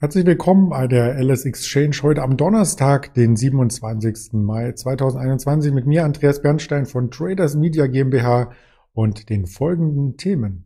Herzlich willkommen bei der LS Exchange heute am Donnerstag, den 27. Mai 2021 mit mir, Andreas Bernstein von Traders Media GmbH und den folgenden Themen.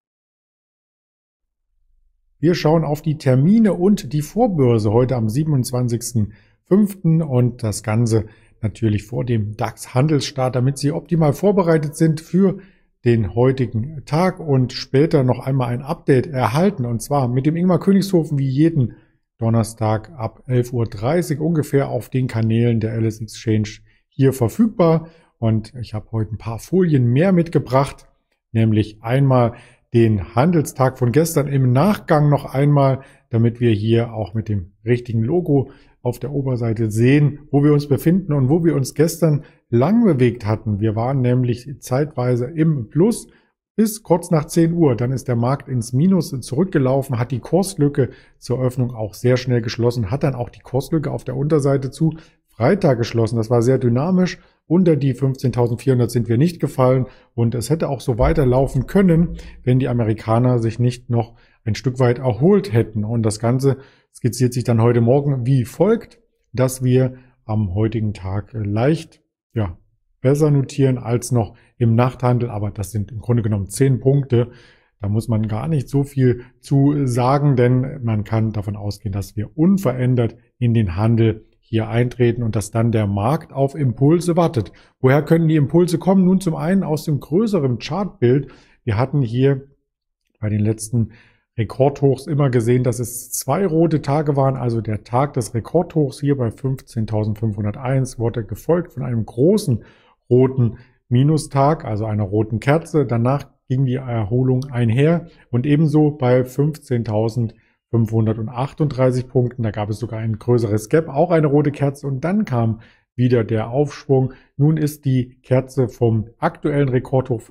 Wir schauen auf die Termine und die Vorbörse heute am 27.05. und das Ganze natürlich vor dem DAX-Handelsstart, damit Sie optimal vorbereitet sind für den heutigen Tag und später noch einmal ein Update erhalten, und zwar mit dem Ingmar Königshofen wie jeden Donnerstag ab 11:30 Uhr ungefähr auf den Kanälen der LS Exchange hier verfügbar. Und ich habe heute ein paar Folien mehr mitgebracht, nämlich einmal den Handelstag von gestern im Nachgang noch einmal, damit wir hier auch mit dem richtigen Logo auf der Oberseite sehen, wo wir uns befinden und wo wir uns gestern lang bewegt hatten. Wir waren nämlich zeitweise im Plus bis kurz nach 10 Uhr. Dann ist der Markt ins Minus zurückgelaufen, hat die Kurslücke zur Öffnung auch sehr schnell geschlossen, hat dann auch die Kurslücke auf der Unterseite zu Freitag geschlossen. Das war sehr dynamisch. Unter die 15.400 sind wir nicht gefallen und es hätte auch so weiterlaufen können, wenn die Amerikaner sich nicht noch ein Stück weit erholt hätten. Und das Ganze skizziert sich dann heute Morgen wie folgt, dass wir am heutigen Tag leicht besser notieren als noch im Nachthandel, aber das sind im Grunde genommen 10 Punkte. Da muss man gar nicht so viel zu sagen, denn man kann davon ausgehen, dass wir unverändert in den Handel hier eintreten und dass dann der Markt auf Impulse wartet. Woher können die Impulse kommen? Nun zum einen aus dem größeren Chartbild. Wir hatten hier bei den letzten Rekordhochs immer gesehen, dass es 2 rote Tage waren, also der Tag des Rekordhochs hier bei 15.501 wurde gefolgt von einem großen roten Minustag, also einer roten Kerze. Danach ging die Erholung einher und ebenso bei 15.538 Punkten, da gab es sogar ein größeres Gap, auch eine rote Kerze und dann kam wieder der Aufschwung. Nun ist die Kerze vom aktuellen Rekordhoch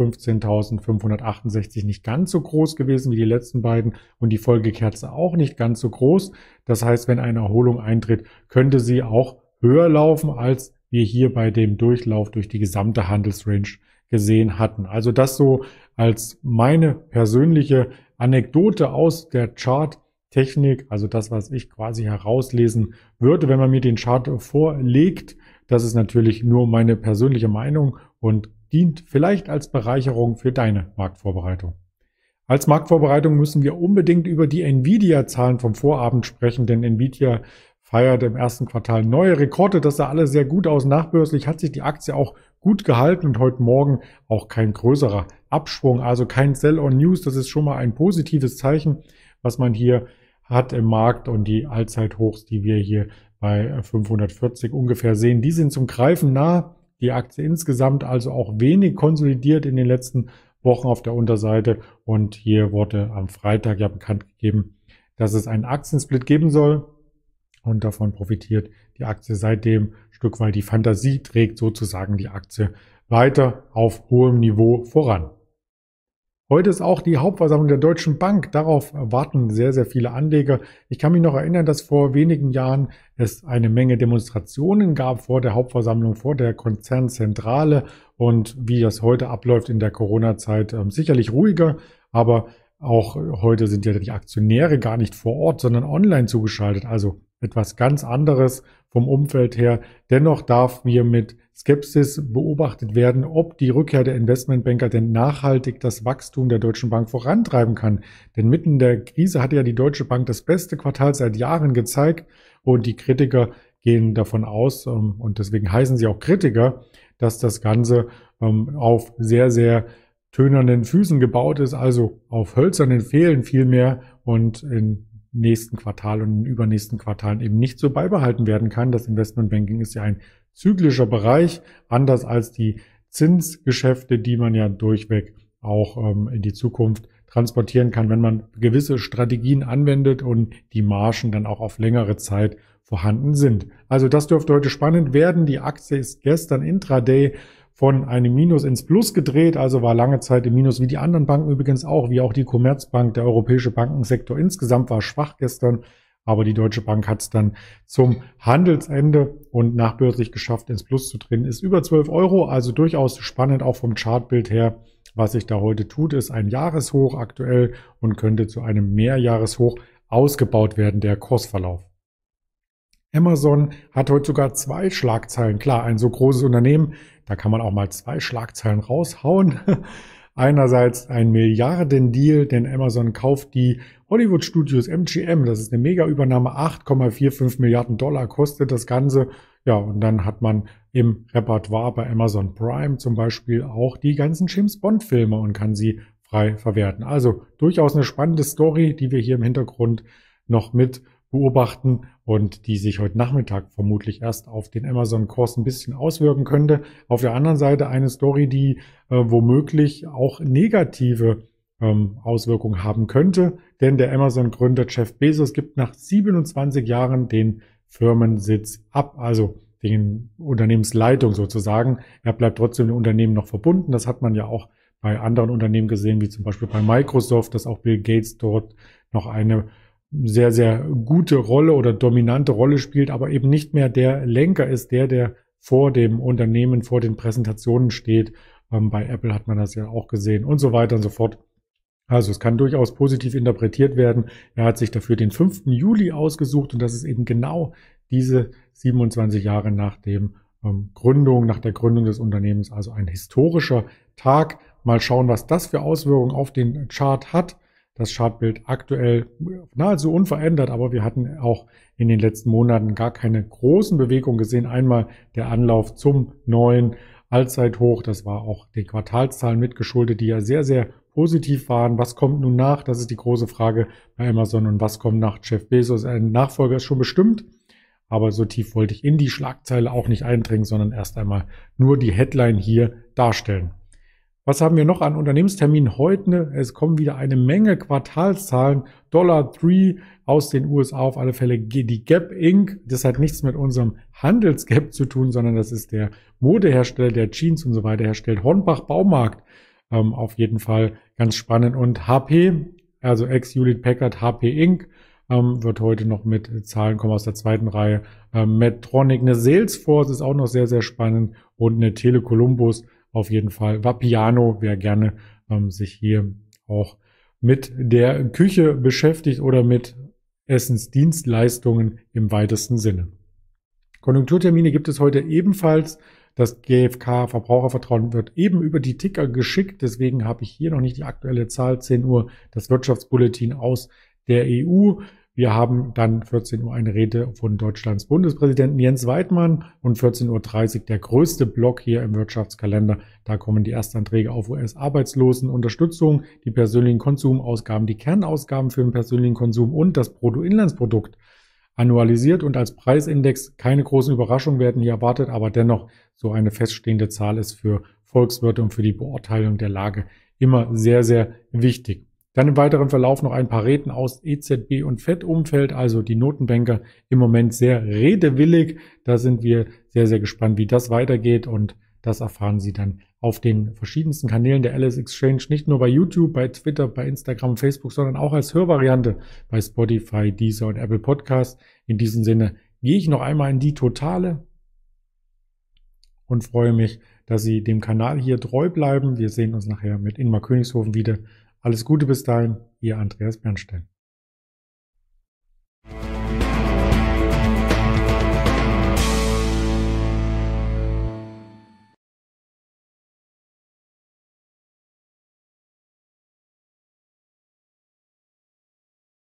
15.568 nicht ganz so groß gewesen wie die letzten beiden und die Folgekerze auch nicht ganz so groß. Das heißt, wenn eine Erholung eintritt, könnte sie auch höher laufen, als wir hier bei dem Durchlauf durch die gesamte Handelsrange gesehen hatten. Also das so als meine persönliche Anekdote aus der Charttechnik, also das, was ich quasi herauslesen würde, wenn man mir den Chart vorlegt. Das ist natürlich nur meine persönliche Meinung und dient vielleicht als Bereicherung für deine Marktvorbereitung. Als Marktvorbereitung müssen wir unbedingt über die Nvidia-Zahlen vom Vorabend sprechen, denn Nvidia feiert im ersten Quartal neue Rekorde. Das sah alles sehr gut aus. Nachbörslich hat sich die Aktie auch gut gehalten und heute Morgen auch kein größerer Abschwung, also kein Sell-on-News. Das ist schon mal ein positives Zeichen, was man hier hat im Markt, und die Allzeithochs, die wir hier bei 540 ungefähr sehen, die sind zum Greifen nah. Die Aktie insgesamt also auch wenig konsolidiert in den letzten Wochen auf der Unterseite, und hier wurde am Freitag ja bekannt gegeben, dass es einen Aktiensplit geben soll. Und davon profitiert die Aktie seitdem ein Stück weit. Die Fantasie trägt sozusagen die Aktie weiter auf hohem Niveau voran. Heute ist auch die Hauptversammlung der Deutschen Bank. Darauf warten sehr, sehr viele Anleger. Ich kann mich noch erinnern, dass vor wenigen Jahren es eine Menge Demonstrationen gab vor der Hauptversammlung, vor der Konzernzentrale. Und wie das heute abläuft in der Corona-Zeit, sicherlich ruhiger, aber auch heute sind ja die Aktionäre gar nicht vor Ort, sondern online zugeschaltet. Also etwas ganz anderes vom Umfeld her. Dennoch darf hier mit Skepsis beobachtet werden, ob die Rückkehr der Investmentbanker denn nachhaltig das Wachstum der Deutschen Bank vorantreiben kann. Denn mitten in der Krise hatte ja die Deutsche Bank das beste Quartal seit Jahren gezeigt, und die Kritiker gehen davon aus, und deswegen heißen sie auch Kritiker, dass das Ganze auf sehr, sehr tönernen Füßen gebaut ist, also auf hölzernen Pfählen vielmehr, und in nächsten Quartal und in übernächsten Quartalen eben nicht so beibehalten werden kann. Das Investmentbanking ist ja ein zyklischer Bereich, anders als die Zinsgeschäfte, die man ja durchweg auch in die Zukunft transportieren kann, wenn man gewisse Strategien anwendet und die Margen dann auch auf längere Zeit vorhanden sind. Also das dürfte heute spannend werden. Die Aktie ist gestern intraday von einem Minus ins Plus gedreht, also war lange Zeit im Minus, wie die anderen Banken übrigens auch, wie auch die Commerzbank. Der europäische Bankensektor insgesamt war schwach gestern, aber die Deutsche Bank hat es dann zum Handelsende und nachbörslich geschafft, ins Plus zu drehen. Ist über 12 Euro, also durchaus spannend auch vom Chartbild her. Was sich da heute tut, ist ein Jahreshoch aktuell und könnte zu einem Mehrjahreshoch ausgebaut werden, der Kursverlauf. Amazon hat heute sogar 2 Schlagzeilen. Klar, ein so großes Unternehmen, da kann man auch mal 2 Schlagzeilen raushauen. Einerseits ein Milliardendeal, denn Amazon kauft die Hollywood Studios MGM. Das ist eine Mega-Übernahme, 8,45 Milliarden Dollar kostet das Ganze. Ja, und dann hat man im Repertoire bei Amazon Prime zum Beispiel auch die ganzen James-Bond-Filme und kann sie frei verwerten. Also durchaus eine spannende Story, die wir hier im Hintergrund noch mit beobachten und die sich heute Nachmittag vermutlich erst auf den Amazon-Kurs ein bisschen auswirken könnte. Auf der anderen Seite eine Story, die womöglich auch negative Auswirkungen haben könnte, denn der Amazon-Gründer Jeff Bezos gibt nach 27 Jahren den Firmensitz ab, also den Unternehmensleitung sozusagen. Er bleibt trotzdem dem Unternehmen noch verbunden. Das hat man ja auch bei anderen Unternehmen gesehen, wie zum Beispiel bei Microsoft, dass auch Bill Gates dort noch eine sehr, sehr gute Rolle oder dominante Rolle spielt, aber eben nicht mehr der Lenker ist, der vor dem Unternehmen, vor den Präsentationen steht. Bei Apple hat man das ja auch gesehen und so weiter und so fort. Also es kann durchaus positiv interpretiert werden. Er hat sich dafür den 5. Juli ausgesucht und das ist eben genau diese 27 Jahre nach der Gründung des Unternehmens, also ein historischer Tag. Mal schauen, was das für Auswirkungen auf den Chart hat. Das Chartbild aktuell nahezu unverändert, aber wir hatten auch in den letzten Monaten gar keine großen Bewegungen gesehen. Einmal der Anlauf zum neuen Allzeithoch, das war auch den Quartalszahlen mitgeschuldet, die ja sehr, sehr positiv waren. Was kommt nun nach? Das ist die große Frage bei Amazon. Und was kommt nach Jeff Bezos? Ein Nachfolger ist schon bestimmt, aber so tief wollte ich in die Schlagzeile auch nicht eindringen, sondern erst einmal nur die Headline hier darstellen. Was haben wir noch an Unternehmensterminen heute? Es kommen wieder eine Menge Quartalszahlen. $3 aus den USA auf alle Fälle. Die Gap Inc. Das hat nichts mit unserem Handelsgap zu tun, sondern das ist der Modehersteller, der Jeans und so weiter herstellt. Hornbach Baumarkt. Auf jeden Fall ganz spannend. Und HP, also ex-Hewlett Packard, HP Inc. Wird heute noch mit Zahlen kommen aus der zweiten Reihe. Medtronic, eine Salesforce ist auch noch sehr, sehr spannend. Und eine Tele Columbus auf jeden Fall. Vapiano, wer gerne sich hier auch mit der Küche beschäftigt oder mit Essensdienstleistungen im weitesten Sinne. Konjunkturtermine gibt es heute ebenfalls. Das GfK Verbrauchervertrauen wird eben über die Ticker geschickt. Deswegen habe ich hier noch nicht die aktuelle Zahl. 10 Uhr das Wirtschaftsbulletin aus der EU. Wir haben dann 14 Uhr eine Rede von Deutschlands Bundespräsidenten Jens Weidmann und 14:30 Uhr der größte Block hier im Wirtschaftskalender. Da kommen die Erstanträge auf US-Arbeitslosenunterstützung, die persönlichen Konsumausgaben, die Kernausgaben für den persönlichen Konsum und das Bruttoinlandsprodukt annualisiert und als Preisindex. Keine großen Überraschungen werden hier erwartet, aber dennoch so eine feststehende Zahl ist für Volkswirte und für die Beurteilung der Lage immer sehr, sehr wichtig. Dann im weiteren Verlauf noch ein paar Reden aus EZB und FED-Umfeld, also die Notenbanker im Moment sehr redewillig. Da sind wir sehr, sehr gespannt, wie das weitergeht und das erfahren Sie dann auf den verschiedensten Kanälen der Alice Exchange, nicht nur bei YouTube, bei Twitter, bei Instagram, Facebook, sondern auch als Hörvariante bei Spotify, Deezer und Apple Podcasts. In diesem Sinne gehe ich noch einmal in die Totale und freue mich, dass Sie dem Kanal hier treu bleiben. Wir sehen uns nachher mit Inmar Königshofen wieder. Alles Gute bis dahin, Ihr Andreas Bernstein.